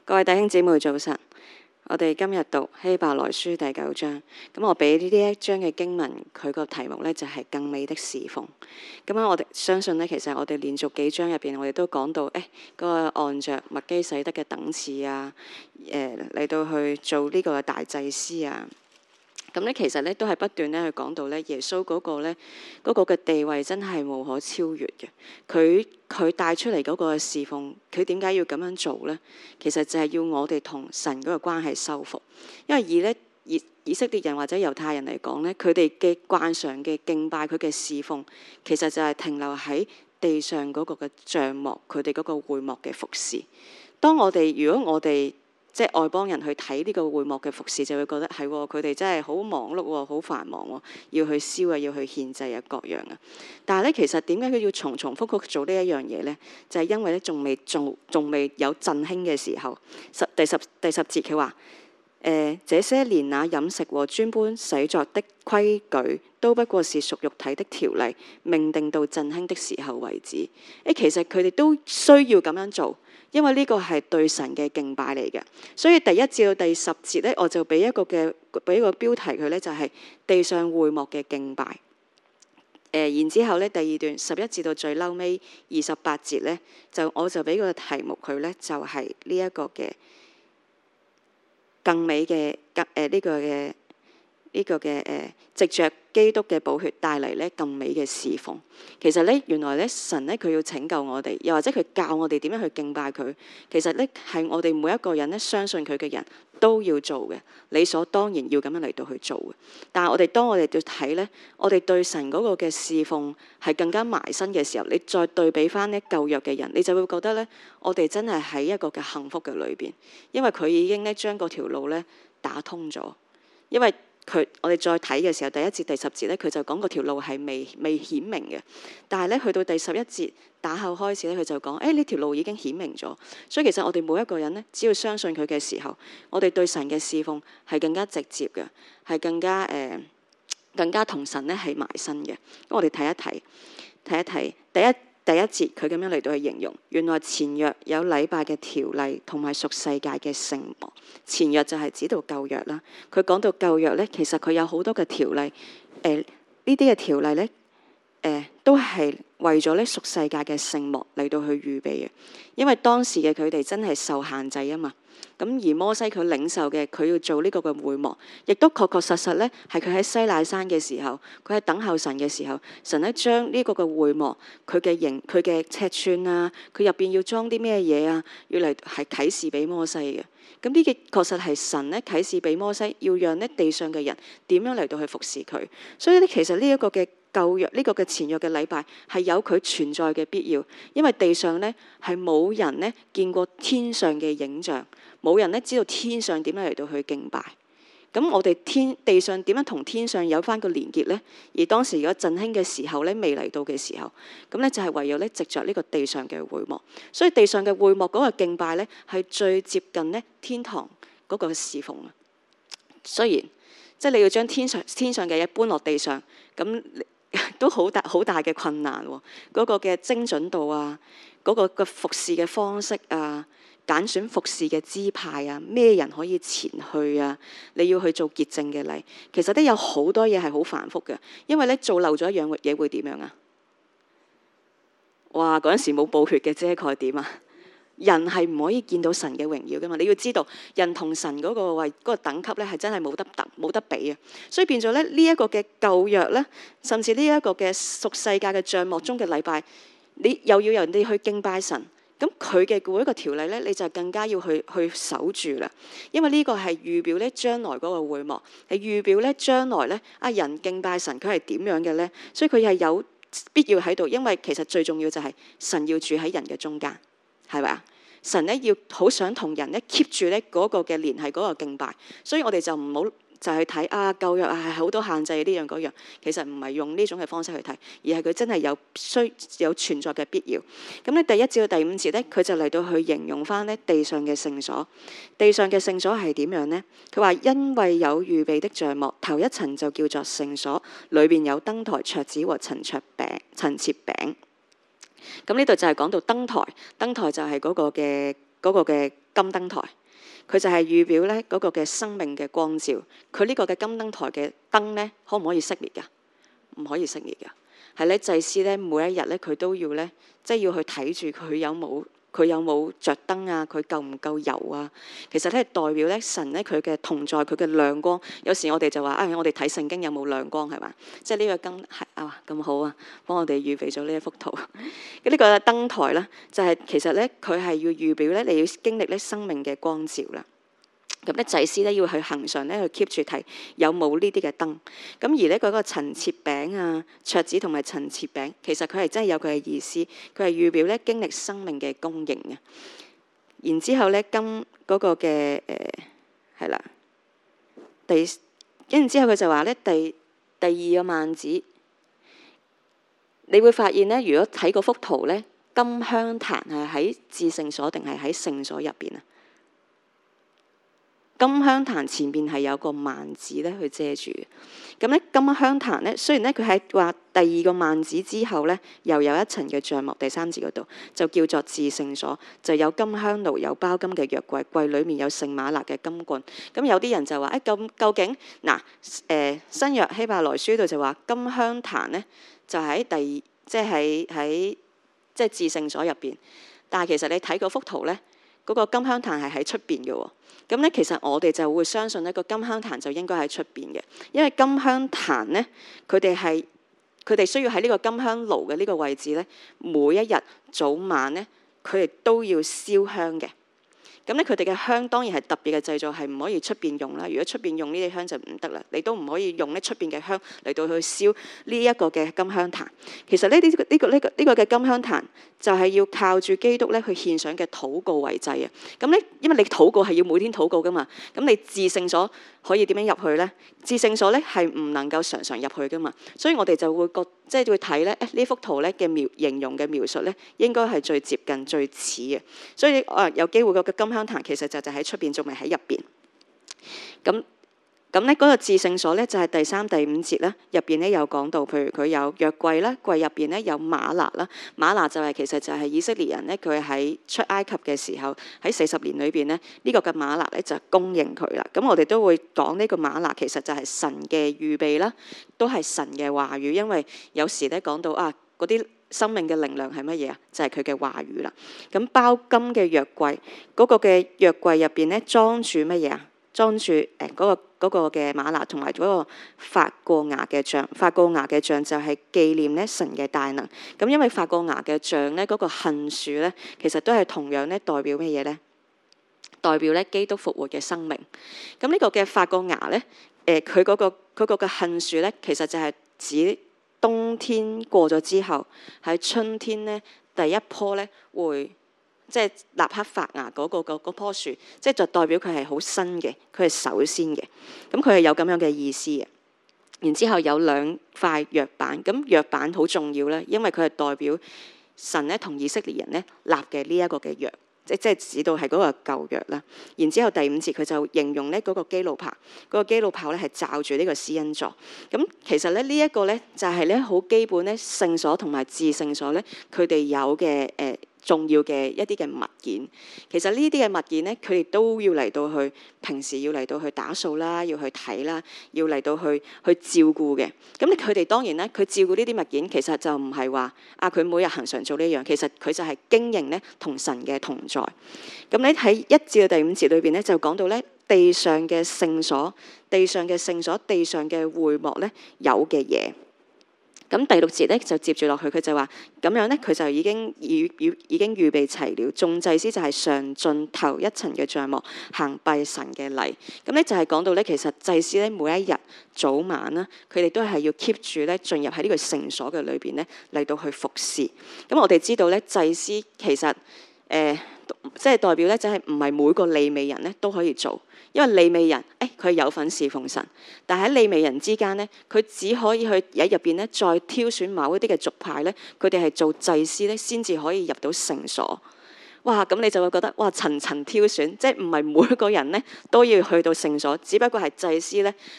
各位弟兄姊妹早晨，我哋今日讀希伯來書第9章。咁我俾呢一章嘅經文，佢個題目呢就係更美的侍奉。咁我哋相信呢，其實我哋連續幾章入邊，我哋都講到，嗰個按着麥基洗德嘅等次啊，嚟到去做呢個嘅大祭司啊。咁咧，其實咧都係不斷咧去講到咧，耶穌嗰個嘅地位真係無可超越嘅。佢帶出嚟嗰個侍奉，佢點解要咁樣做咧？其實就係要我哋同神嗰個關係修復。因為以色列人或者猶太人嚟講咧，佢哋嘅慣常嘅敬拜，佢嘅侍奉，其實就係停留喺地上嗰個嘅帳幕，佢哋嗰個會幕嘅服侍。如果我哋即係外邦人去睇呢個會幕嘅服侍，就會覺得係佢哋真係好忙碌，好繁忙，要去燒啊，要去獻祭啊，各樣啊。但係咧，其實點解佢要重重複複做呢一樣嘢咧？就係因為咧，仲未有振興嘅時候。第十節佢話：這些年那飲食和專搬洗作的規矩，都不過是屬肉體的條例，命定到振興的時候為止。其實佢哋都需要咁樣做。因為呢個係對神嘅敬拜嚟嘅，所以第1至到第10節咧，我就俾一個標題佢咧，就係地上會幕嘅敬拜。然之後咧，第2段11至到最嬲尾28節咧，我就俾個題目佢咧，就係呢一個嘅更美嘅藉着基督嘅寶血帶嚟咧更美嘅侍奉。其實咧，原來咧神咧佢要拯救我哋，又或者佢教我哋點樣去敬拜佢。其實咧係我哋每一個人咧相信佢嘅人都要做嘅，理所當然要咁樣嚟到去做嘅。但係當我哋要睇咧，我哋對神嗰個嘅侍奉係更加埋身嘅時候，你再對比翻呢舊約嘅人，你就會覺得咧，我哋真係喺一個嘅幸福嘅裏邊，因為佢已經咧將嗰條路咧打通咗。因為我哋再睇嘅時候，第1至第10節咧，佢就講嗰條路係未顯明嘅。但係咧，去到第11節打後開始咧，佢就講：呢條路已經顯明咗。所以其實我哋每一個人咧，只要相信佢嘅時候，我哋對神嘅侍奉係更加直接嘅，係更加同神咧係埋身嘅。咁我哋睇一睇第一節，佢咁樣嚟到去形容，原來前約有禮拜嘅條例同埋屬世界嘅聖幕。前約就係指到舊約啦。佢講到舊約咧，其實佢有好多嘅條例，呢啲嘅條例咧，都係為咗咧屬世界嘅聖幕嚟到去預備嘅。因為當時嘅佢哋真係受限制啊嘛。咁而摩西佢領受嘅，佢要做呢個嘅會幕，亦都確確實實咧，係佢喺西乃山嘅時候，佢喺等候神嘅時候，神咧將呢個嘅會幕，佢嘅形、佢嘅尺寸啊，佢入邊要裝啲咩嘢啊，要嚟係啟示俾摩西嘅。咁呢個確實係神咧啟示俾摩西，要讓咧地上嘅人點樣嚟到去服侍佢。所以咧，其實呢一個嘅舊約呢個嘅前約嘅禮拜係有佢存在嘅必要，因為地上咧係冇人咧見過天上嘅影像，冇人咧知道天上點樣嚟到去敬拜。咁我哋地上點樣同天上有翻個連結咧？而當時如果振興嘅時候咧，未嚟到嘅時候，咁咧就係唯有咧藉着呢個地上嘅會幕。所以地上嘅會幕嗰個敬拜咧係最接近咧天堂嗰個侍奉啊。雖然即係你要將天上嘅嘢搬落地上，咁都好大嘅困難喎。嗰個嘅精準度啊，嗰個嘅服侍嘅方式啊，揀選服侍嘅支派啊，咩人可以前去啊？你要去做潔淨嘅禮，其實都有好多嘢係好繁複嘅。因為咧做漏咗一樣嘢會點樣啊？哇！嗰陣時冇補血嘅遮蓋點啊？人係唔可以見到神嘅榮耀噶嘛？你要知道，人同神嗰個位嗰個等級咧係真係冇得比啊！所以變咗咧呢一個嘅舊約咧，甚至呢一個嘅屬世界嘅帳幕中嘅禮拜，你又要人哋去敬拜神。咁佢嘅每一個條例咧，你就更加要去守住啦。因為呢個係預表咧將來嗰個會幕，係預表咧將來咧人敬拜神佢係點樣嘅咧？所以佢係有必要喺度，因為其實最重要就係神要住喺人嘅中間，係咪啊？神咧要好想同人咧 keep 住咧嗰個嘅聯繫，嗰個敬拜。所以我哋就唔好就去睇舊約係好多限制呢樣嗰樣，其實唔係用呢種嘅方式去睇，而係佢真係有存在嘅必要。咁咧第1至到第5節咧，佢就嚟到去形容翻咧地上嘅聖所。地上嘅聖所係點樣呢？佢話因為有預備的帳幕，頭一層就叫做聖所，裏邊有燈台、桌子和陳設餅。咁呢度就係講到燈台就係嗰個嘅嗰個嘅金燈台，佢就係預表咧嗰個嘅生命嘅光照。佢呢個嘅金燈台嘅燈咧，可唔可以熄滅㗎？唔可以熄滅㗎。係咧，祭司咧每一日咧，佢都要咧，即係要去睇住佢有冇着燈啊，佢夠唔夠油啊？其實咧代表咧神咧佢嘅同在，佢嘅亮光。有時我哋就話我哋睇聖經有冇亮光係嘛？即係呢個燈係咁好啊，幫我哋預備咗呢一幅圖。呢個燈台咧，就係其實咧佢係要預表咧你要經歷咧生命嘅光照啦。咁咧祭司咧要去恆常咧去 keep 住睇有冇呢啲嘅燈。咁而咧嗰個陳設餅啊、桌子同埋陳設餅，其實佢係真係有佢嘅意思，佢係預表咧經歷生命嘅供應嘅。然之後咧金嗰個嘅係啦，跟住之後佢就話咧第二個幔子，你會發現咧，如果睇嗰幅圖咧，金香壇係喺至聖所定係喺聖所入邊啊？金香壇前邊係有個幔子咧去遮住嘅。咁咧金香壇咧，雖然咧佢係話第二個幔子之後咧，又有一層嘅帳幕，第3節嗰度就叫做至聖所，就有金香爐，有包金嘅約櫃，櫃裡面有聖瑪納嘅金棍。咁有啲人就話究竟新約希伯來書度就話金香壇咧就喺即係至聖所入邊，但係其實你睇嗰幅圖咧，嗰個金香壇係喺出邊嘅喎。咁咧，其實我哋就會相信呢個金香壇就應該喺出邊嘅，因為金香壇咧，佢哋需要喺呢個金香爐嘅呢個位置咧，每一日早晚咧，佢哋都要燒香嘅。咁咧，佢哋嘅香當然係特別嘅製造，係唔可以出邊用啦。如果出邊用呢啲香就唔得啦，你都唔可以用咧出邊嘅香嚟到去燒呢一個嘅金香壇。其實呢個嘅金香壇就係要靠住基督咧去獻上嘅禱告為祭啊。咁咧，因為你禱告係要每天禱告噶嘛，咁你至聖所可以點樣入去咧？至聖所咧係唔能夠常常入去噶嘛，所以我哋就會即係會睇咧呢幅圖咧嘅形容嘅描述咧，應該係最接近最似嘅。所以有機會個金香壇其實就喺出邊，仲未喺入邊。咁咧嗰個至聖所咧就係第3、第5節啦，入邊咧有講到，譬如佢有約櫃啦，櫃入邊咧有嗎哪啦，嗎哪就係其實就係以色列人咧，佢喺出埃及嘅時候喺40年裏邊咧，呢個嘅嗎哪咧就供應佢啦。咁我哋都會講呢個嗎哪其實就係神嘅預備啦，都係神嘅話語，因為有時咧講到嗰啲生命嘅靈糧係乜嘢啊？就係佢嘅話語啦。咁包金嘅約櫃，嗰個嘅約櫃入邊咧裝住乜嘢啊？裝住嗰個嘅嗎哪同埋嗰個發過芽嘅杖。發過芽嘅杖就係紀念咧神嘅大能。咁因為發過芽嘅杖咧，嗰個杏樹咧，其實都係同樣咧代表乜嘢咧？代表咧基督復活嘅生命。咁呢個嘅發過芽咧，佢嗰個嘅杏樹咧，其實就係指冬天過咗之後，喺春天咧第一棵咧會即係立刻發芽嗰棵樹，即係就代表佢係好新嘅，佢係首先嘅。咁佢係有咁樣嘅意思嘅。然之後有2塊約版，咁約版好重要咧，因為佢係代表神咧同以色列人咧立嘅呢一個嘅約。即係指到係嗰個舊約啦。然之後第5節佢就形容咧嗰個基路伯，嗰個基路伯咧係罩住呢個施恩座。咁其實咧呢一個咧就係咧好基本咧聖所同埋至聖所咧佢哋有嘅重要嘅一啲嘅物件。其實呢啲嘅物件咧，佢哋都要嚟到去平時要嚟到去打掃啦，要去睇啦，要嚟到去照顧嘅。咁佢哋當然咧，佢照顧呢啲物件，其實就唔係話佢每日恆常做呢樣，其實佢就係經營咧同神嘅同在。咁你喺1至到第5節裏邊咧，就講到咧地上嘅聖所、地上嘅聖所、地上嘅會幕咧有嘅嘢。咁第6節咧就接住落去，佢就話咁樣咧，佢就已經預備齊了。眾祭司就係上進頭一層嘅帳幕，行拜神嘅禮。咁咧就係講到咧，其實祭司咧每一日早晚啦，佢哋都係要 keep 住咧進入喺呢個聖所嘅裏邊咧嚟到去服侍。咁我哋知道咧，祭司其實即係代表咧，就係唔係每個利未人咧都可以做。因為利未人，佢有份侍奉神，但喺利未人之間咧，佢只可以去喺入邊咧，再挑選某一啲嘅族派咧，佢哋係做祭司咧，先至可以入到聖所。哇！咁你就會覺得哇，層層挑選，即係唔係每一個人咧都要去到聖所，只不過係祭司咧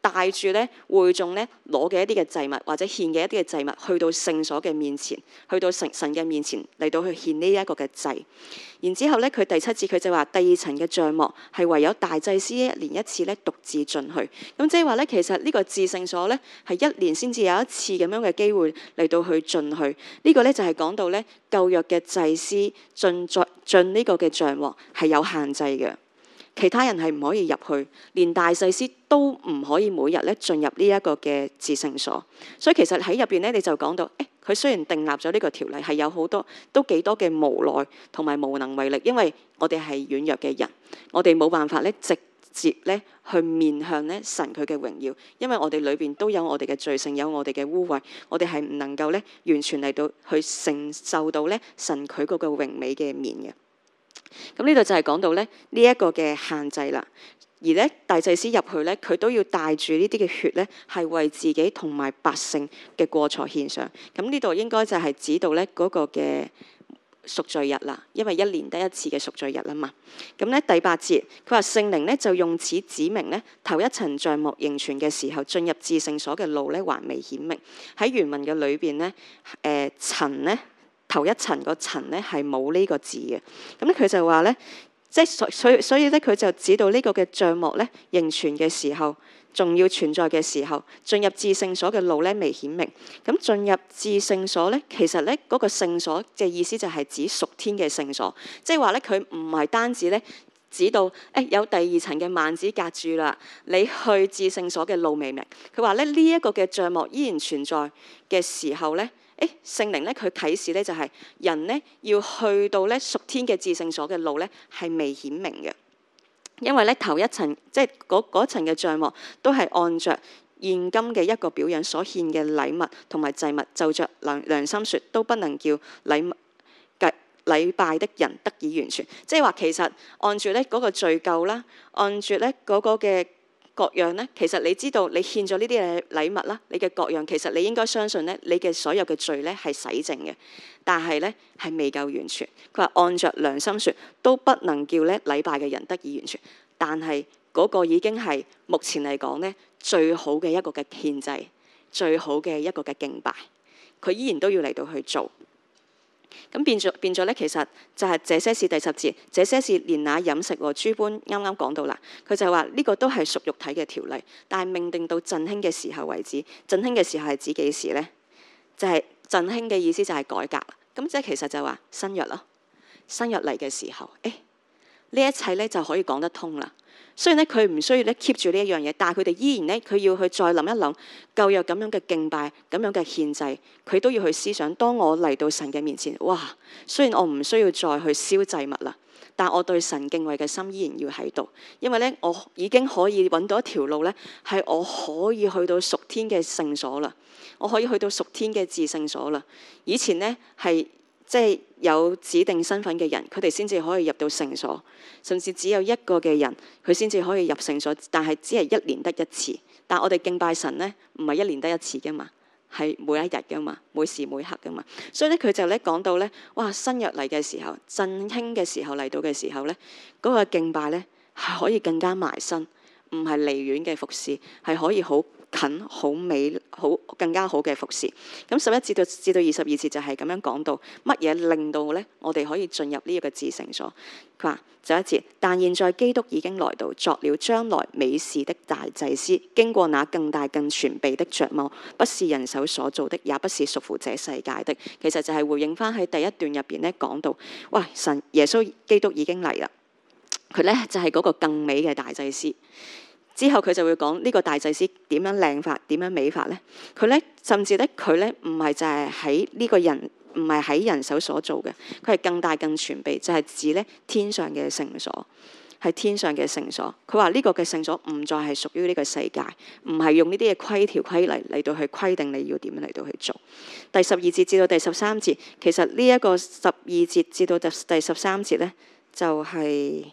帶住咧會眾咧攞嘅一啲嘅祭物或者獻嘅一啲嘅祭物去到聖所嘅面前，去到神嘅面前嚟到去獻呢一個嘅祭。然之後咧，佢第7節佢就話第2層嘅帳幕係唯有大祭司1年1次咧獨自進去。咁即係話咧，其實呢個至聖所咧係1年先至有一次咁樣嘅機會嚟到去進去。呢個咧就係講到咧舊約嘅祭司進呢個嘅帳幕係有限制嘅。其他人係唔可以入去，連大祭司都唔可以每日咧進入呢一個嘅至聖所。所以其實喺入邊咧，你就講到，佢雖然訂立咗呢個條例，係有好多都幾多嘅無奈同埋無能為力，因為我哋係軟弱嘅人，我哋冇辦法咧直接咧去面向咧神佢嘅榮耀，因為我哋裏邊都有我哋嘅罪性，有我哋嘅污穢，我哋係唔能夠咧完全嚟到去承受到咧神佢嗰個榮美嘅面嘅。咁呢度就係講到咧呢一個嘅限制啦。而咧大祭司入去咧，佢都要帶住呢啲嘅血咧，係為自己同埋百姓嘅過錯獻上。咁呢度應該就係指到咧嗰個嘅贖罪日啦，因為1年得1次嘅贖罪日啊嘛。咁咧第8節，佢話聖靈咧就用此指明咧，頭一層帳幕仍存嘅時候，進入至聖所嘅路咧還未顯明。喺原文嘅裏邊咧，層咧頭一層個層咧係冇呢個字嘅。咁咧佢就話咧。即係所以咧，佢就指到呢個嘅帳幕咧仍存嘅時候，仲要存在嘅時候，進入至聖所嘅路咧未顯明。咁進入至聖所咧，其實咧嗰個聖所嘅意思就係指屬天嘅聖所，即係話咧佢唔係單止咧指到有第2層嘅幔子隔住啦，你去至聖所嘅路未明。佢話咧呢一個嘅帳幕依然存在嘅時候咧。聖靈咧佢啟示咧就係人咧要去到咧屬天嘅至聖所嘅路咧係未顯明嘅，因為咧頭一層即係嗰層嘅帳幕都係按着現今嘅一個表樣所獻嘅禮物同埋祭物，就着良心說都不能叫禮拜的人得以完全。即係話其實按住咧嗰個罪疚啦，按住咧嗰個嘅。各樣咧，其實你知道你獻咗呢啲嘅禮物啦，你嘅各樣其實你應該相信咧，你嘅所有嘅罪咧係洗淨嘅，但係咧係未夠完全。佢話按着良心說，都不能叫咧禮拜嘅人得以完全，但係嗰個已經係目前嚟講咧最好嘅一個嘅獻祭，最好嘅一個嘅敬拜，佢依然都要嚟到去做。咁變咗咧，其實就係這些事第10節，這些事連那飲食和諸般啱啱講到啦。佢就話呢個都係屬肉體嘅條例，但係命定到振興嘅時候為止。振興嘅時候係指幾時咧？就係振興嘅意思就係改革啦。咁即係其實就話新約咯，新約嚟嘅時候，呢一切咧就可以講得通啦。雖然咧佢唔需要咧 keep 住呢一樣嘢，但係佢哋依然咧佢要去再諗一諗舊約咁樣嘅敬拜、咁樣嘅獻祭，佢都要去思想。當我嚟到神嘅面前，哇！雖然我唔需要再去燒祭物啦，但我對神敬畏嘅心依然要喺度，因為咧我已經可以揾到一條路咧，係我可以去到屬天嘅聖所啦，我可以去到屬天嘅至聖所啦。以前咧係。即係有指定身份嘅人，佢哋先至可以入到聖所，甚至只有一個嘅人，佢先至可以入聖所，但係只係1年得1次。但我哋敬拜神咧，唔係1年得1次噶嘛，係每一日噶嘛，每時每刻噶嘛。所以咧，佢就咧講到咧，哇！新約嚟嘅時候，振興嘅時候嚟到嘅時候咧，嗰個敬拜咧係可以更加埋身，唔係離遠嘅服侍，係可以好近、好美、好更加好嘅服侍。咁11節至到22節就係咁樣講到乜嘢令到咧我哋可以進入呢一個至聖所。佢話11節，但現在基督已經來到，作了將來美事的大祭司，經過那更大更全備的帳幕，不是人手所造的，也不是屬乎這世界的。其實就係回應翻喺第一段入邊咧講到，哇！神耶穌基督已經嚟啦，佢咧就係嗰個更美嘅大祭司。之後佢就會講呢個大祭司點樣靚法，點樣美法咧？佢咧甚至咧佢咧唔係就係喺呢個人，唔係喺人手所做嘅，佢係更大更全備，就係指咧天上嘅聖所，係天上嘅聖所。佢話呢個嘅聖所唔再係屬於呢個世界，唔係用呢啲嘅規條規例嚟到去規定你要點樣嚟到去做。第12節至到第13節，其實呢一個12節至到第13節咧，就係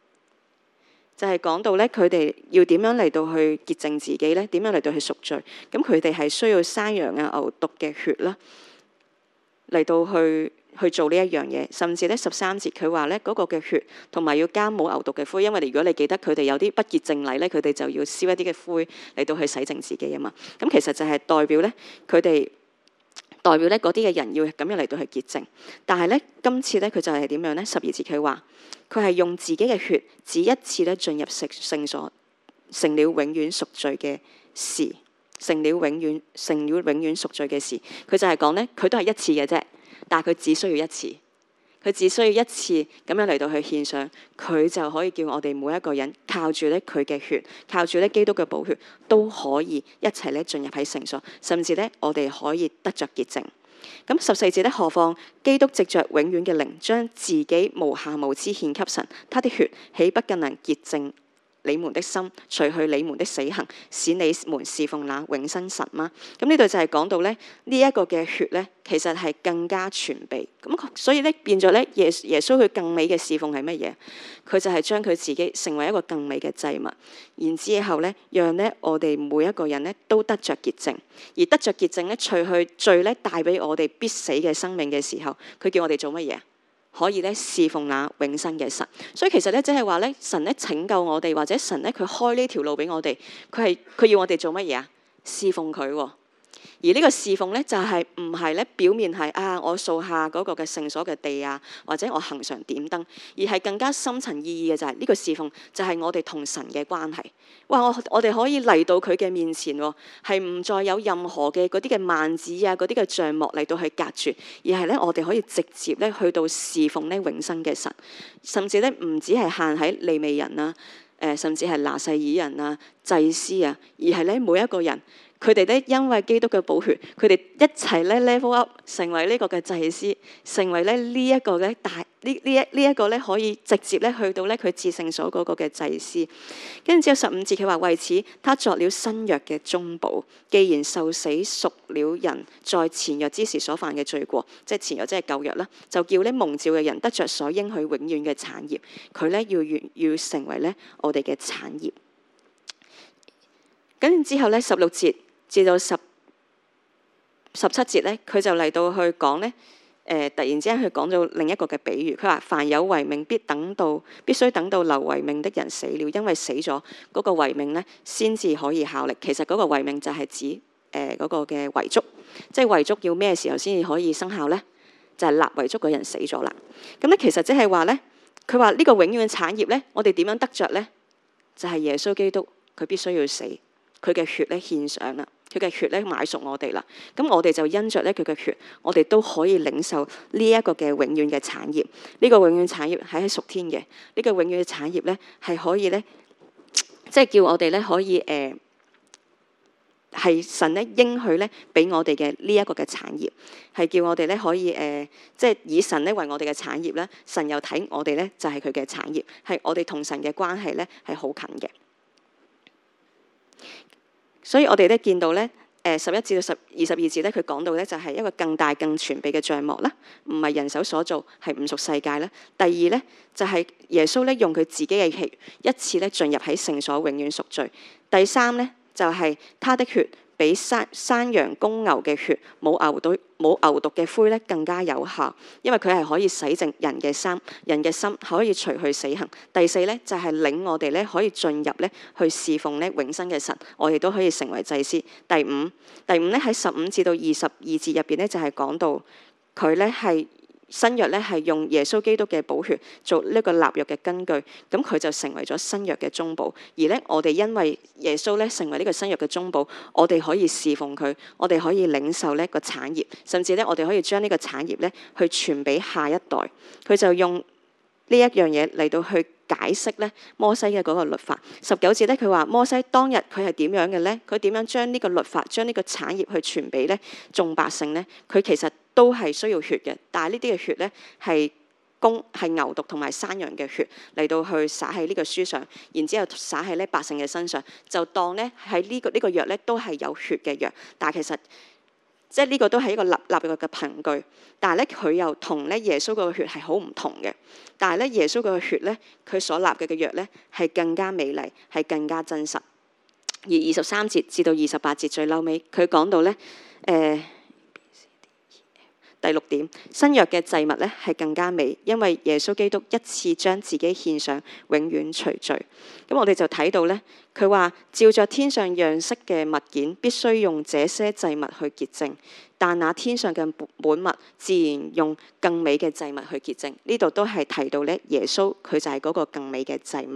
講到咧，佢哋要點樣嚟到去潔淨自己咧？點樣嚟到去贖罪？咁佢哋係需要山羊啊、牛犢嘅血啦，嚟到去去做呢一樣嘢，甚至咧13節佢話咧嗰個嘅血同埋要加冇牛犢嘅灰，因為如果你記得佢哋有啲不潔淨禮咧，佢哋就要燒一啲嘅灰嚟到去洗淨自己啊嘛。咁其實就係代表咧佢哋代表咧嗰啲嘅人要咁樣嚟到去潔淨。但係咧今次咧佢就係點樣咧？12節佢話佢係用自己嘅血只一次咧進入聖所，成了永遠贖罪嘅事，成了永遠贖罪嘅事。佢就係講咧，佢都係一次嘅啫。但係佢只需要一次，佢只需要一次咁樣嚟到去獻上，佢就可以叫我哋每一個人靠住咧佢嘅血，靠住咧基督嘅寶血，都可以一齊咧進入喺聖所，甚至咧我哋可以得着潔淨。咁14節咧，何況基督藉着永遠嘅靈，將自己無瑕無疵獻給神，他的血豈不更能潔淨你們的心，除去你們的死行，使你們侍奉那永生神嗎？咁呢度就係講到咧呢一個嘅血咧，其實係更加全備。咁所以咧變咗咧耶穌佢更美嘅侍奉係乜嘢？佢就係將佢自己成為一個更美嘅祭物，然之後咧讓咧我哋每一個人咧都得着潔淨，而得着潔淨咧除去罪咧帶俾我哋必死嘅生命嘅時候，佢叫我哋做乜嘢？可以咧侍奉那永生嘅神。所以其實咧即係話咧神咧拯救我哋，或者神咧佢開呢條路俾我哋，佢要我哋做乜嘢啊？侍奉佢喎。而呢個侍奉咧就係唔係咧表面係我掃下嗰個嘅聖所嘅地啊，或者我恆常點燈，而係更加深層意義嘅就係呢個侍奉就係我哋同神嘅關係。哇！我哋可以嚟到佢嘅面前喎，係唔再有任何嘅嗰啲嘅幔子啊，嗰啲嘅帳幕嚟到去隔住，而係咧我哋可以直接咧去到侍奉咧永生嘅神，甚至咧唔止係限喺利未人啊，甚至係拿細耳人啊、祭司啊，而係咧每一個人。佢哋咧因為基督嘅寶血，佢哋一齊咧 level up，成為呢個嘅祭司，成為咧呢一個咧呢一個咧可以直接咧去到咧佢至聖所嗰個嘅祭司。跟住之後15節佢話為此，他作了新約嘅中保，既然受死贖了人在前約之時所犯嘅罪過，即係前約即係舊約啦，就叫咧蒙召嘅人得着所應許永遠嘅產業。佢咧要成為咧我哋嘅產業。跟住之後咧16節。至到17節咧，佢就嚟到去講咧，突然之間佢講到另一個嘅比喻，佢話凡有遺命必須等到留遺命的人死了，因為死咗嗰個遺命咧，先至可以效力。其實嗰個遺命就係指嗰個嘅遺囑，即係遺囑要咩時候先至可以生效咧？就係立遺囑嘅人死咗啦。咁咧其實即係話咧，佢話呢個永遠嘅產業咧，我哋點樣得着咧？就係耶穌基督佢必須要死，佢嘅血咧獻上啦。佢嘅血咧買贖我哋啦，咁我哋就因着咧佢嘅血，我哋都可以領受呢一個嘅永遠嘅產業。呢個永遠產業係喺屬天嘅，呢個永遠嘅產業咧係可以咧，即係叫我哋咧可以係神咧應許咧俾我哋嘅呢一個嘅產業，係叫我哋咧可以即係以神咧為我哋嘅產業咧，神又睇我哋咧就係佢嘅產業，係我哋同神嘅關係咧係好近嘅。所以我哋咧見到咧11至到22節咧，佢講到咧就係一個更大更全備嘅帳幕啦，唔係人手所做，係唔屬世界啦。第二咧就係耶穌咧用佢自己嘅血一次咧進入喺聖所，永遠贖罪。第三咧就係他的血比山羊公牛嘅血冇牛犢嘅灰咧更加有效，因為佢係可以洗淨人嘅心，可以除去死行。第四咧就係領我哋咧可以進入咧去侍奉咧永生嘅神，我哋都可以成為祭司。第五咧喺15至到22節入邊咧就係講到佢咧係。新約咧係用耶穌基督嘅寶血做呢個立約嘅根據，咁佢就成為咗新約嘅中保。而咧我哋因為耶穌咧成為呢個新約嘅中保，我哋可以侍奉佢，我哋可以領受呢個產業，甚至咧我哋可以將呢個產業咧去傳俾下一代。佢就用呢一樣嘢嚟到去解釋咧摩西嘅嗰個律法。19節咧佢話摩西當日佢係點樣嘅咧？佢點樣將呢個律法、將呢個產業去傳俾咧眾百姓咧？佢其實都係需要血嘅，但係呢啲嘅血咧係牛犢同埋山羊嘅血嚟到去灑喺呢個書上，然之後灑喺咧百姓嘅身上，就當咧喺呢個約咧都係有血嘅約，但係其實即係呢個都係一個立約嘅憑據，但係咧佢又同咧耶穌個血係好唔同嘅，但係咧耶穌個血咧佢所立嘅約咧係更加美麗，係更加真實。而23節至到28節最後尾，佢講到咧第6點，新約嘅祭物咧係更加美，因為耶穌基督一次將自己獻上，永遠除罪。咁我哋就睇到咧，佢話照着天上樣式嘅物件，必須用這些祭物去潔淨，但那天上嘅本物自然用更美嘅祭物去潔淨。呢度都係提到咧，耶穌佢就係嗰個更美嘅祭物。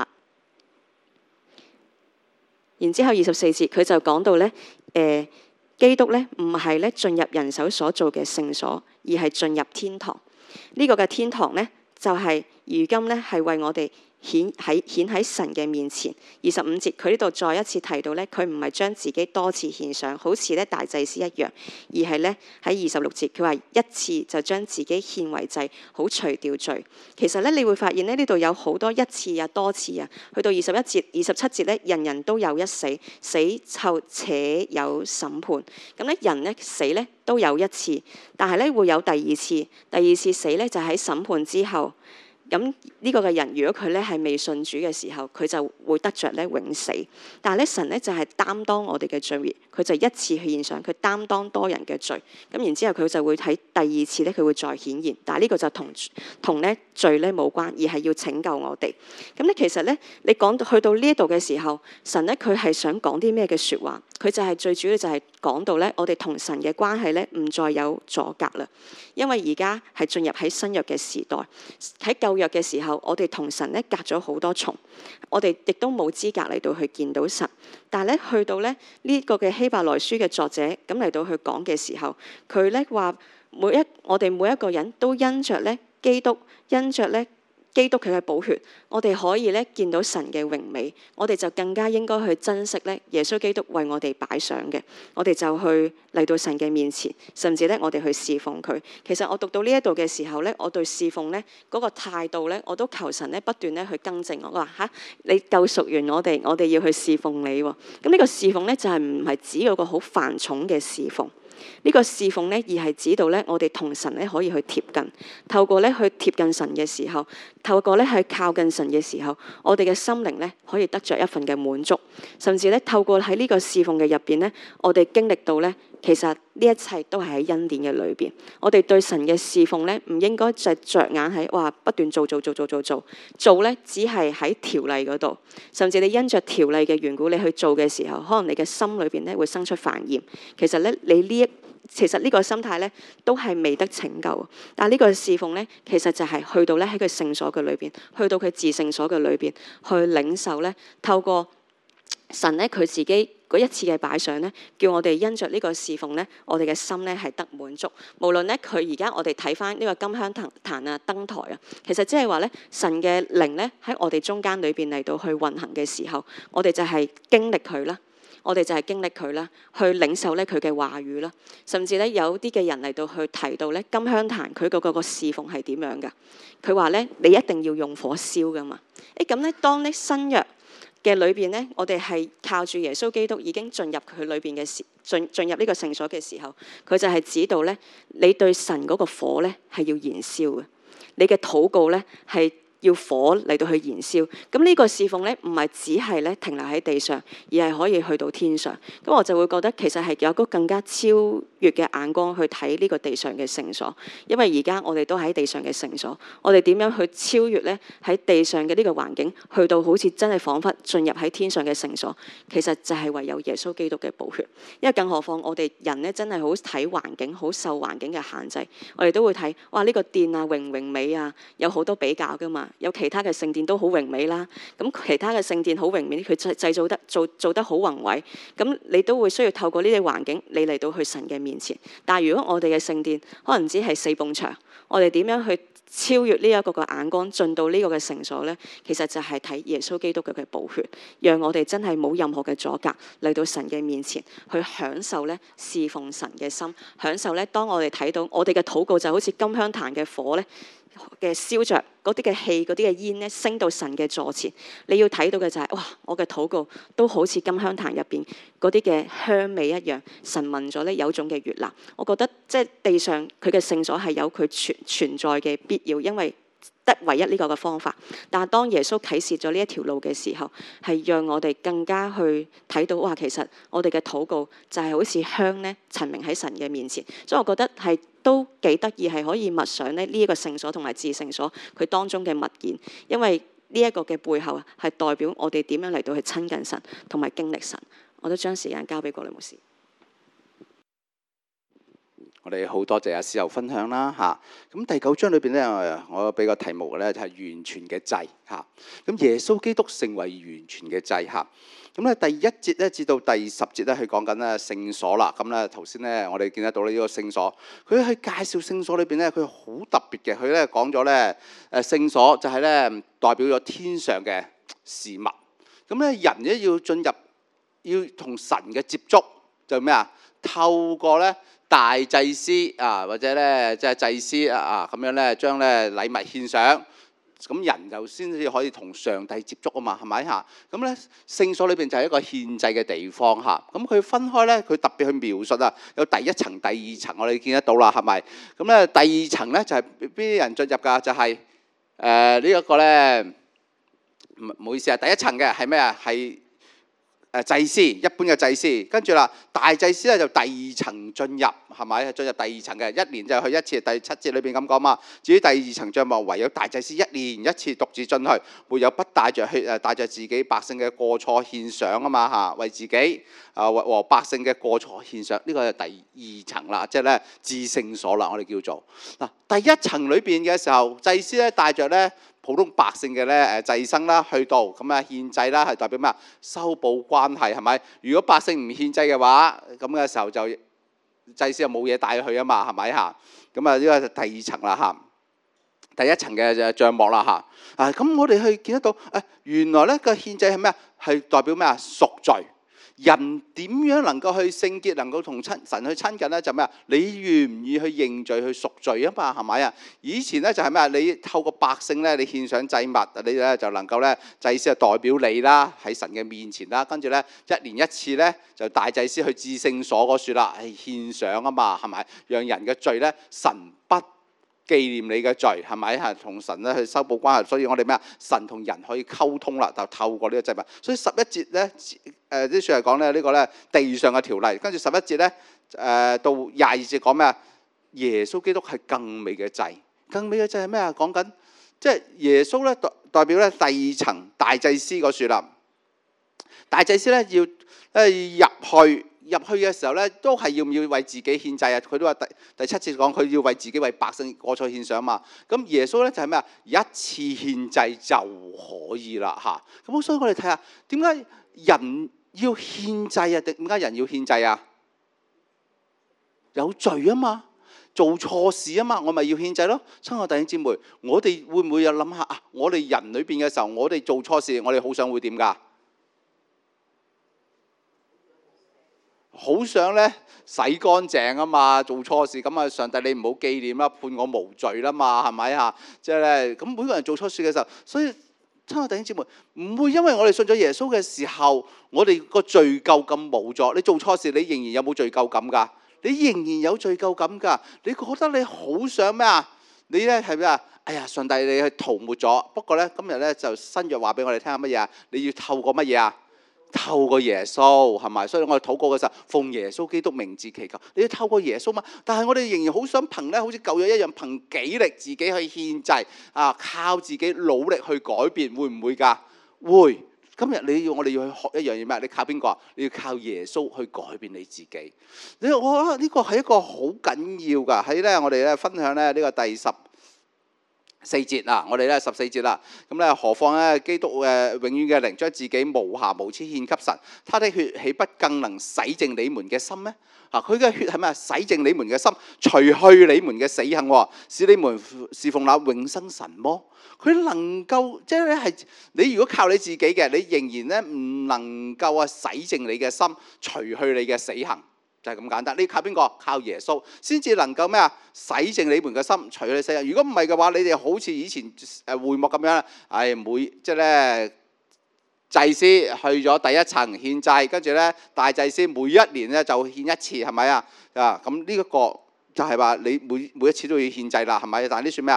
然之後24節佢就講到咧，基督咧唔係咧進入人手所做嘅聖所，而係進入天堂。呢個嘅天堂咧，就係如今咧係為我哋顯喺神嘅面前。25節佢呢度再一次提到咧，佢唔係將自己多次獻上，好似咧大祭司一樣，而係咧喺26節佢話一次就將自己獻為祭，好除掉罪。其實咧你會發現咧，呢度有好多一次啊、多次啊。去到21節、27節咧，人人都有一死，死後且有審判。咁咧人咧死咧都有一次，但係咧會有第二次。第二次死咧就喺審判之後。咁呢個嘅人，如果佢咧係未信主嘅時候，佢就會得着咧永死。但係咧神咧就係擔當我哋嘅罪孽，佢就一次獻上，佢擔當多人嘅罪。咁然之後佢就會喺第二次咧，佢會再顯現。但係呢個就同咧罪咧冇關，而係要拯救我哋。咁咧其實咧，你講去到呢一度嘅時候，神咧佢係想講啲咩嘅説話？佢就係最主要就係講到咧，我哋同神嘅關係咧唔再有阻隔啦。因為而家係進入喺新約嘅時代，喺舊約嘅時候，我哋同神咧隔咗好多重，我哋亦都冇資格嚟到去見到神。但係咧去到咧呢個嘅希伯來書嘅作者咁嚟到去講嘅時候，佢咧話我哋每一個人都因着咧基督，因着咧基督佢嘅寶血，我哋可以咧見到神嘅榮美，我哋就更加應該去珍惜咧耶穌基督為我哋擺上嘅，我哋就去嚟到神嘅面前，甚至咧我哋去侍奉佢。其實我讀到呢一度嘅時候咧，我對侍奉咧嗰個態度咧，我都求神咧不斷咧去更正我。我話嚇，你救贖完我哋要去侍奉你喎。咁呢個侍奉咧就係唔係指嗰個好繁重嘅侍奉。呢個侍奉咧，而係指到咧，我哋同神咧可以去貼近，透過咧去貼近神嘅時候，透過咧去靠近神嘅時候，我哋嘅心靈咧可以得着一份嘅滿足，甚至咧透過喺呢個侍奉嘅入邊咧，我哋經歷到咧，其實呢一切都係喺恩典嘅裏邊。我哋對神嘅侍奉咧，唔應該就着眼喺話不斷做咧，只係喺條例嗰度，甚至你因着條例嘅緣故，你去做嘅時候，可能你嘅心裏邊咧會生出煩厭。其實咧，其實呢個心態咧都係未得拯救。但係呢個侍奉咧，其實就係去到咧喺佢聖所嘅裏邊，去到佢至聖所嘅裏邊去領受咧，透過神咧佢自己嗰一次嘅擺上咧，叫我哋因着呢個侍奉咧，我哋嘅心咧係得滿足。無論咧佢而家我哋睇翻呢個金香壇啊、燈台啊，其實即係話咧神嘅靈咧喺我哋中間裏邊嚟到去運行嘅時候，我哋就係經歷佢啦。我哋就係經歷佢啦，去領受咧佢嘅話語啦，甚至咧有啲嘅人嚟到去提到咧金香壇佢嗰個侍奉係點樣噶？佢話咧你一定要用火燒噶嘛。咁咧當呢新約嘅裏邊咧，我哋係靠住耶穌基督已經進入佢裏邊嘅進入呢個聖所嘅時候，佢就係指導咧你對神嗰個火咧係要燃燒嘅，你嘅禱告咧係要火嚟到去燃燒。咁呢個侍奉咧唔係只係咧停留喺地上，而係可以去到天上。咁我就會覺得其實係有個更加超越嘅眼光去睇呢個地上嘅聖所。因為而家我哋都喺地上嘅聖所，我哋點樣去超越咧喺地上嘅呢個環境，去到好似真係彷彿進入喺天上嘅聖所，其實就係唯有耶穌基督嘅寶血。因為更何況我哋人咧真係好睇環境，好受環境嘅限制，我哋都會睇哇呢個殿啊榮唔榮美啊，有好多比較噶嘛。有其他嘅聖殿都好榮美啦，咁其他嘅聖殿好榮美，佢製造得做得好宏偉，咁你都會需要透過呢啲環境，你嚟到去神嘅面前。但係如果我哋嘅聖殿可能只係4埲牆，我哋點樣去超越呢一個嘅眼光，進到呢個嘅聖所咧？其實就係睇耶穌基督嘅寶血，讓我哋真係冇任何嘅阻隔嚟到神嘅面前，去享受咧侍奉神嘅心，享受咧當我哋睇到我哋嘅禱告就好似金香壇嘅火咧嘅燒着，嗰啲嘅氣、嗰啲嘅煙咧升到神嘅座前，你要睇到嘅就係、是、哇！我嘅禱告都好似金香壇入邊嗰啲嘅香味一樣，神聞咗咧有種嘅悅納。我覺得即係地上佢嘅聖所係有佢存在嘅必要，因為得唯一呢個嘅方法。但係當耶穌啟示咗呢一條路嘅時候，係讓我哋更加去睇到，哇！其實我哋嘅禱告就係好似香咧，陳明喺神嘅面前。所以我覺得係都幾得意，係可以默想咧呢一個聖所同埋至聖所佢當中嘅物件，因為呢一個嘅背後係代表我哋點樣嚟到去親近神同埋經歷神。我都將時間交俾郭女牧師。 我哋好多謝阿思柔分享啦嚇。咁第9章裏邊咧，我俾個題目咧就係完全嘅祭嚇。咁耶穌基督成為完全嘅祭嚇。咁咧第1節咧至到第10節咧，佢講緊咧聖所啦。咁咧頭先咧我哋見得到呢個聖所，佢喺介紹聖所裏邊咧，佢好特別嘅。佢咧講咗咧聖所就係咧代表咗天上嘅事物。咁咧人咧要進入要同神嘅接觸就咩啊？透過咧大祭司啊，或者咧即係祭司咁樣咧，將咧禮物獻上，咁人就先至可以同上帝接觸啊嘛，係咪嚇？咁咧聖所裏邊就係一個獻祭嘅地方嚇。咁佢分開咧，佢特別去描述啊，有第1層、第2層，我哋見得到啦，係咪？咁咧第2層咧就係邊啲人進入㗎？就係呢一個咧，唔好意思啊，第1層嘅係咩啊？係祭司，一般嘅祭司，跟住啦，大祭司咧就第2層進入，係咪？進入第2層嘅，一年就去一次。第7節裏邊咁講嘛。至於第2層帳幕，唯有大祭司一年一次獨自進去，沒有不帶着血帶着自己百姓嘅過錯獻上啊嘛嚇，為自己和百姓嘅過錯獻上。呢個係第2層啦，即係咧至聖所啦，我哋叫做嗱。第1層裏邊嘅時候，祭司咧帶着咧普通百姓嘅咧祭牲啦，去到咁啊獻祭啦，係代表咩啊？修補關係係咪？如果百姓唔獻祭嘅話，咁嘅時候就祭司又冇嘢帶去啊嘛，係咪嚇？咁啊呢個係第2層啦嚇，第1層嘅帳幕啦嚇。咁我哋去見得到原來咧個獻祭係咩啊？係代表咩啊？贖罪。人點樣能夠去聖潔，能夠同神去親近咧？就咩啊？你願唔願意去認罪去贖罪啊嘛？係咪啊？以前咧就係咩啊？你透過百姓咧，你獻上祭物，你咧就能夠咧祭司就代表你啦，喺神嘅面前啦。跟住咧一年一次咧，就大祭司去至聖所嗰處啦，獻上啊嘛，係咪？讓人嘅罪咧神不紀念你嘅罪，係咪係同神咧去修補關係？所以我哋咩啊？神同人可以溝通啦，就透過呢個祭物。所以11節咧，啲書係講咧呢個咧地上嘅條例。跟住11節咧，到22節講咩啊？耶穌基督係更美嘅祭，更美嘅祭係咩啊？講緊即係耶穌咧代表咧第2層大祭司嗰處啦。大祭司咧要入去嘅時候咧，都係要唔要為自己獻祭啊？佢都話第7節講佢要為自己為百姓過錯獻上嘛。咁耶穌咧就係咩啊？一次獻祭就可以啦嚇。咁所以我哋睇下點解人要獻祭啊？點解人要獻祭啊？有罪啊嘛，做錯事啊嘛，我咪要獻祭咯。親愛弟兄姊妹，我哋會唔會有諗下啊？我哋人裏邊嘅時候，我哋做錯事，我哋好想會點㗎？好想咧洗乾淨啊嘛，做錯事咁啊，上帝你唔好紀念啦，判我無罪啦嘛，係咪啊？即係咧，咁每個人做錯事嘅時候，所以親愛弟兄姊妹，唔會因為我哋信咗耶穌嘅時候，我哋個罪疚感冇咗。你做錯事，你仍然有冇罪疚感㗎？你仍然有罪疚感㗎。你覺得你好想咩啊？你咧係咩啊？哎呀，上帝你去塗抹咗。不過咧，今日咧就新約話俾我哋聽下乜嘢啊？你要透過乜嘢啊？透過耶穌係咪？所以我哋禱告嘅時候，奉耶穌基督名字祈求。你要透過耶穌嘛？但係我哋仍然好想憑咧，好似舊約一樣，憑己力自己去獻祭啊，靠自己努力去改變，會唔會㗎？會。今日我哋要去學一樣嘢咩？你靠邊個啊？你要靠耶穌去改變你自己。我覺得呢個係一個好緊要㗎。喺咧我哋咧分享咧呢個第14節啊，我哋咧14節啦。咁咧何況咧基督永遠嘅靈將自己無瑕無疵獻給神，他的血豈不更能洗淨你們嘅心咩？佢嘅血係咩？洗淨你們嘅心，除去你們嘅死行，使你們侍奉那永生神麼？佢能夠即係咧係你如果靠你自己嘅，你仍然咧唔能夠洗淨你嘅心，除去你嘅死行。就係咁簡單，你靠邊個？靠耶穌先至能夠咩啊？洗淨你們嘅心，除去死行。如果唔係嘅話，你哋好似以前會幕咁樣，即係咧祭司去咗第1層獻祭，跟住咧大祭司每一年咧就獻一次，係咪啊？咁呢一個就係話你每一次都要獻祭啦，係咪？但係呢算咩啊？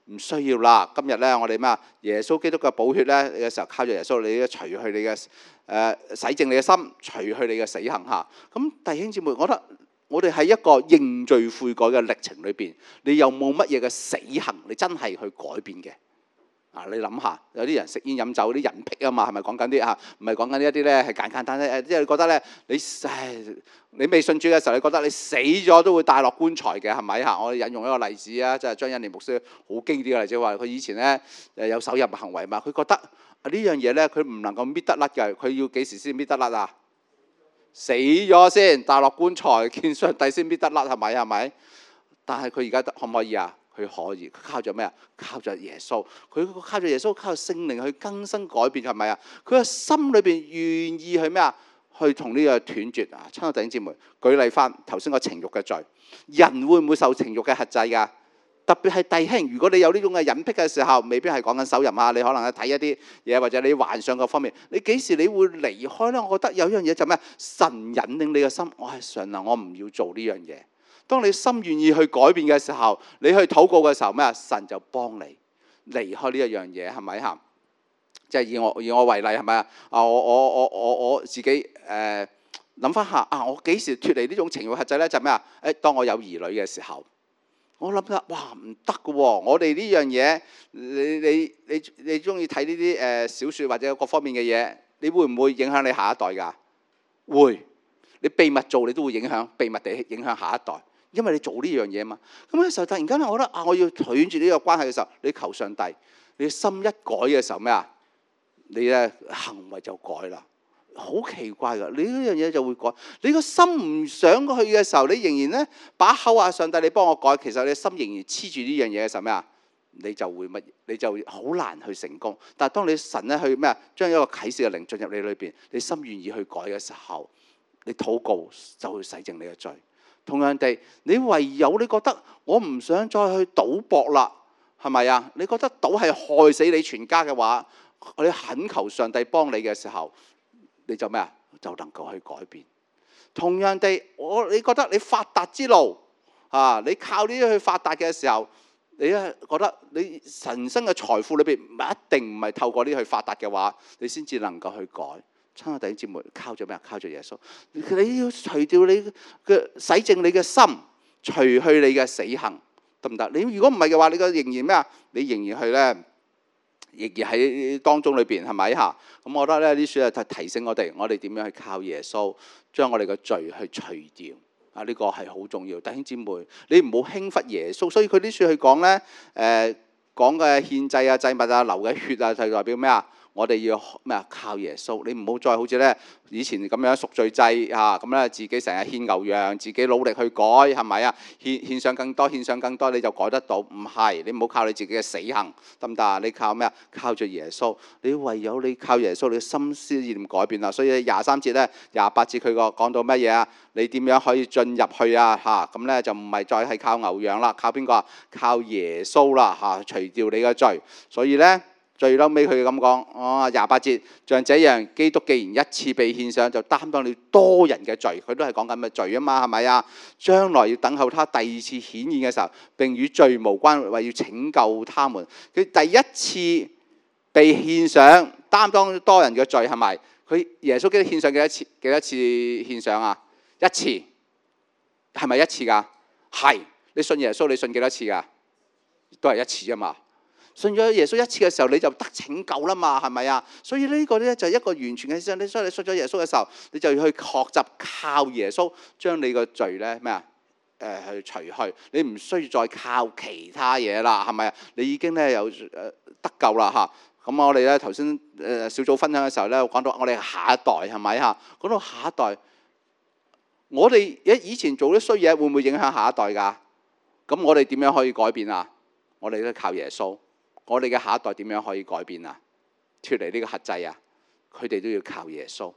唔需要啦。今日咧，我哋咩啊？耶穌基督嘅寶血咧嘅時候，靠住耶穌，你除去你嘅洗淨你嘅心，除去你嘅死行嚇。咁弟兄姊妹，我覺得我哋喺一個認罪悔改嘅歷程裏邊，你有冇乜嘢嘅死行？你真係去改變嘅？你諗下，有啲人食煙飲酒啲人癖啊嘛，係咪講緊啲嚇？唔係講緊一啲咧係簡簡單單，即係你覺得咧，你未信主嘅時候，你覺得你死咗都會帶落棺材嘅，係咪嚇？我引用一個例子啊，即係張欣年牧師好經典嘅例子，話佢以前咧有手淫行為嘛，佢覺得呢樣嘢咧佢唔能夠搣得甩嘅，佢要幾時先搣得甩啊？死咗先帶落棺材見上帝先搣得甩，係咪？但係佢而家可唔可以啊？佢可以，佢靠著咩啊？靠著耶穌，佢靠著耶穌，靠著聖靈去更新改變，係咪啊？佢個心裏邊願意去咩啊？去同呢個斷絕啊！親愛弟兄姊妹，舉例翻頭先個情慾嘅罪，人會唔會受情慾嘅轄制㗎？特別係弟兄，如果你有呢種嘅隱癖嘅時候，未必係講緊手淫啊，你可能睇一啲嘢，或者你幻想嗰方面，你幾時你會離開咧？我覺得有一樣嘢就咩？神引領你嘅心，我係神啊，我唔要做呢樣嘢。當你心願意去改變嘅時候，你去禱告嘅時候咩啊？神就幫你離開呢一樣嘢，係咪嚇？即係以我為例，係咪啊？我自己諗翻下啊，我幾時脫離呢種情慾轄制咧？就咩啊？當我有兒女嘅時候，我諗啦，哇唔得嘅喎！我哋呢樣嘢，你中意睇呢啲小説或者各方面嘅嘢，你會唔會影響你下一代㗎？會，你秘密做你都會秘密地影響下一代。因為你做呢樣嘢嘛，咁嘅時候突然間咧，我覺得我要斷絕呢個關係嘅時候，你求上帝，你心一改嘅時候咩啊？你嘅行為就改啦，好奇怪㗎！你呢樣嘢就會改，你個心唔想去嘅時候，你仍然咧把口話上帝，你幫我改，其實你心仍然黐住呢樣嘢嘅時候咩啊？你就會你就好難去成功。但係當你神咧去咩啊，將一個啟示嘅靈進入你裏邊，你心願意去改嘅時候，你禱告就會洗淨你嘅罪。同樣地，你唯有你覺得我唔想再去賭博啦，係咪啊？你覺得賭係害死你全家嘅話，你懇求上帝幫你嘅時候，你就咩啊？就能夠去改變。同樣地，你覺得你發達之路啊，你靠呢啲去發達嘅時候，你咧覺得你神生嘅財富裏邊一定唔係透過呢去發達嘅話，你先至能夠去改。親愛弟兄姊妹，靠住咩啊？靠住耶穌。你要除掉你嘅洗淨你嘅心，除去你嘅死行，得唔得？你如果唔係嘅話，你個仍然咩啊？你仍然係咧，仍然喺當中裏邊，係咪嚇？咁我覺得咧，呢書係提醒我哋點樣去靠耶穌，將我哋嘅罪去除掉啊！呢個係好重要。弟兄姊妹，你唔好輕忽耶穌。所以佢啲書去講咧，講嘅獻祭啊、祭物啊、流嘅血啊，就代表咩啊？我哋要咩啊？靠耶穌，你唔好再好似咧以前咁樣贖罪祭嚇咁咧，自己成日獻牛羊，自己努力去改，係咪啊？獻上更多，你就改得到？唔係，你唔好靠你自己嘅死行，得唔得啊？你靠咩啊？靠住耶穌，你唯有你靠耶穌，你心思意念改變啦。所以23節咧、28節佢講到乜嘢啊？你點樣可以進入去啊？嚇咁咧就唔係再係靠牛羊啦，靠邊個啊？靠耶穌啦嚇，除掉你嘅罪。所以咧。最嬲尾佢咁講，28節，像這樣，基督既然一次被獻上，就擔當了多人嘅罪，佢都係講緊咩罪啊嘛，係咪啊？將來要等候他第二次顯現嘅時候，並與罪無關，為要拯救他們。佢第一次被獻上，擔當多人嘅罪，係咪？佢耶穌基督獻上幾多次獻上啊？一次，係咪一次㗎？係，你信耶穌，你信幾多次㗎？都係一次啫嘛。信咗耶穌一次嘅時候，你就得拯救啦嘛，係咪啊？所以呢個咧就係一個完全嘅信。所以你信咗耶穌嘅時候，你就要去學習靠耶穌將你個罪咧咩啊？去除去，你唔需要再靠其他嘢啦，係咪啊？你已經咧有得救啦嚇。咁我哋咧頭先小組分享嘅時候咧，講到我哋下一代係咪嚇？講到下一代，我哋以前做啲衰嘢會唔會影響下一代㗎？咁我哋點樣可以改變啊？我哋都靠耶穌。我哋嘅下一代點樣可以改變啊？脫離呢個轄制啊？佢哋都要靠耶穌。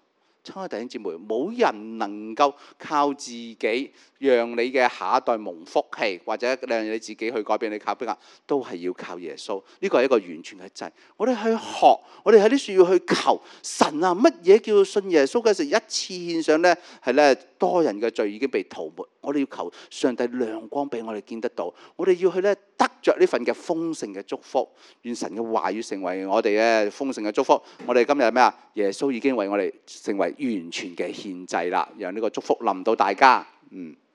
親愛的弟兄姊妹，冇人能夠靠自己讓你嘅下一代蒙福氣，或者讓你自己去改變，你靠邊個？都係要靠耶穌。呢個係一個完全嘅祭。我哋去學，我哋喺啲樹要去求神啊！乜嘢叫信耶穌嘅時候，一次獻上呢？係呢，多人嘅罪已經被塗抹。我哋要求上帝亮光俾我哋見得到。我哋要去呢，得着呢份嘅豐盛嘅祝福。願神嘅話語成為我哋嘅豐盛嘅祝福。我哋今日係咩啊？耶穌已經為我哋成為完全嘅獻祭啦，讓呢個祝福臨到大家。